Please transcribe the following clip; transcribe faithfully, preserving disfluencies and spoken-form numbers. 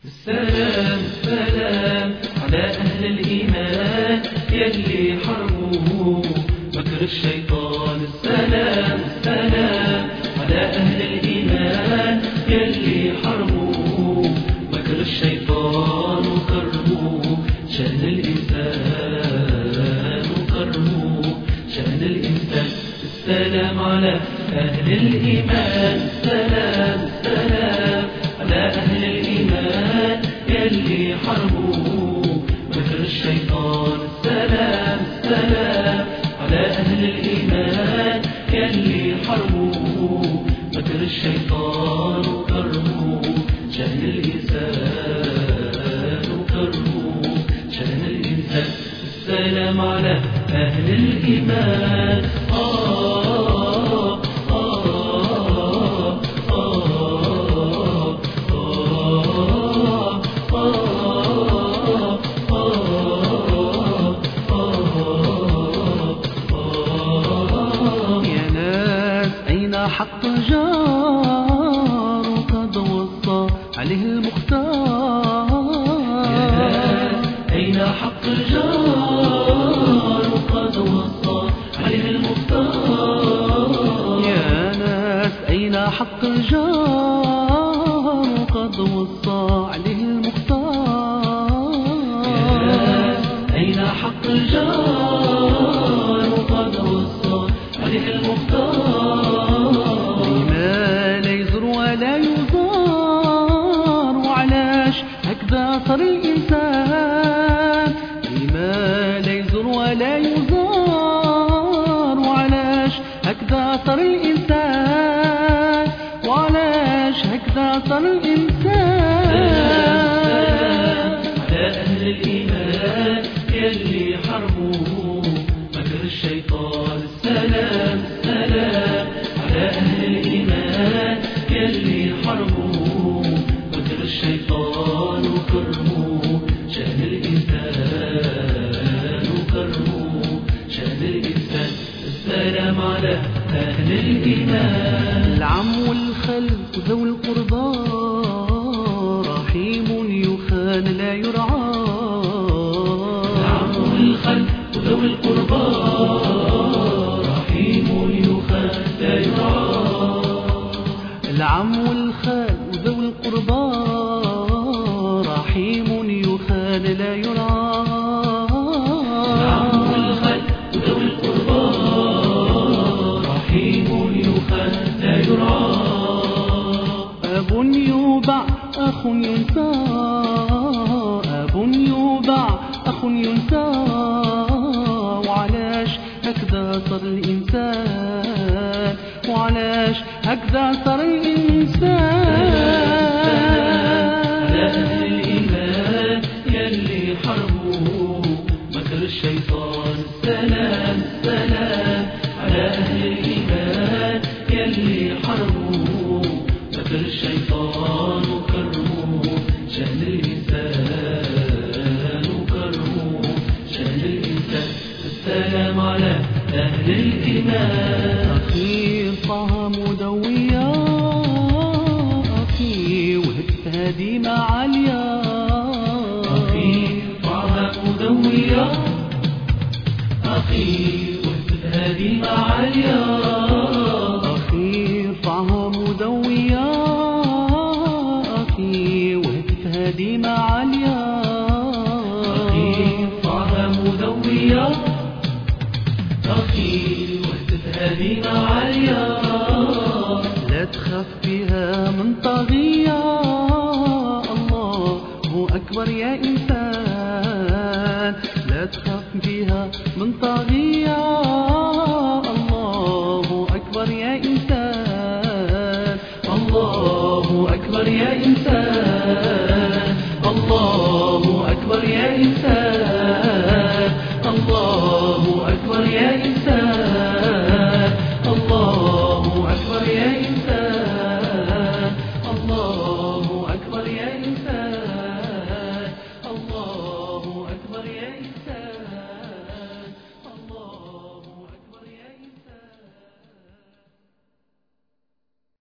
السلام السلام على أهل الإيمان يلي حربوا مكر الشيطان. السلام السلام على أهل الإيمان يلي حربوا مكر الشيطان وكرهوا شأن الإنسان وكرهوا شأن الإنسان. السلام على أهل الإيمان. السلام السلام على أهل الإيمان يلي حربوا مكر الشيطان. السلام السلام على أهل الإيمان يلي حربوا مكر الشيطان وكرهوا شأن الإنسان وكرهوا شأن الإنسان. السلام على أهل الإيمان. آه آه حق جار وقد وصى عليه المختار. يا ناس أين حق الجار وقد وصى عليه المختار. يا ناس أين حق الجار وقد وصى عليه المختار. يا ناس أين حق الجار وقد وصى عليه المختار. هكذا صار الإنسان لما لا يزور ولا يزار. وعلاش هكذا صار الإنسان وعلاش هكذا صار الإنسان. على أهل الإيمان يلي حربوا مكر الشيطان. السلام السلام على أهل الإيمان يلي حربوا مكر الشيطان وكرهوا شأن الإنسان وكرهوا شأن الإنسان. السلام على أهل الإيمان. العم والخلق ذوي القربى رحيم يخان لا يرعى. العم والخلق ذوي القربى رحيم يخان لا يرعى. العم والخلق ذوي القربى رحيم يخان لا يرعى. العم والخلق ذوي القربى رحيم يخان لا يرعى. أب يوبع أخ ينسى. أب يوبع أخ ينسى. وعلاش هكذا صار الإنسان وعلاش هكذا صار الإنسان. على أهل الإيمان يلي حربوا مكر الشيطان. السلام السلام على أهل الإيمان يلي حربوا مكر الشيطان وكرهوا شأن الإنسان وكرهوا شأن الإنسان. السلام على أهل الإيمان. أخي طه مدوية أخي وهبت هدي معالية. أخي طه مدوية أخي وهبت هدي معالية. أخي طه مدوية أخي وهبت هدي معالية. أخي طه مدوية أخي وهبت هدي معالية. لا تخاف بها من طاغية. الله هو أكبر يا إنسان. لا تخاف بها من طاغية. الله أكبر يا إنسان. الله أكبر يا إنسان. الله أكبر يا إنسان.